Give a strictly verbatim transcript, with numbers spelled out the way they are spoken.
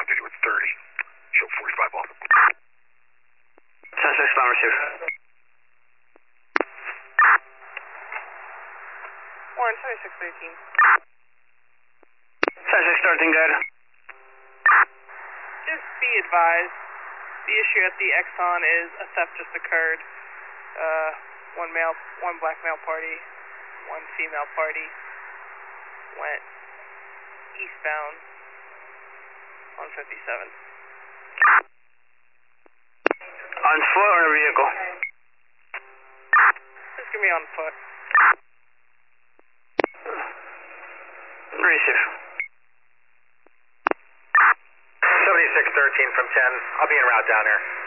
did you with thirty. Show forty-five off. ten six, down receive. Warren, twenty-six thirteen. ten six, thirteen, good. Just be advised, the issue at the Exxon is a theft just occurred. Uh, one male, one black male party, one female party went eastbound on fifty-seven. On foot or in a vehicle? Just give me on foot. Receive. seventy-six thirteen from ten. I'll be en route down here.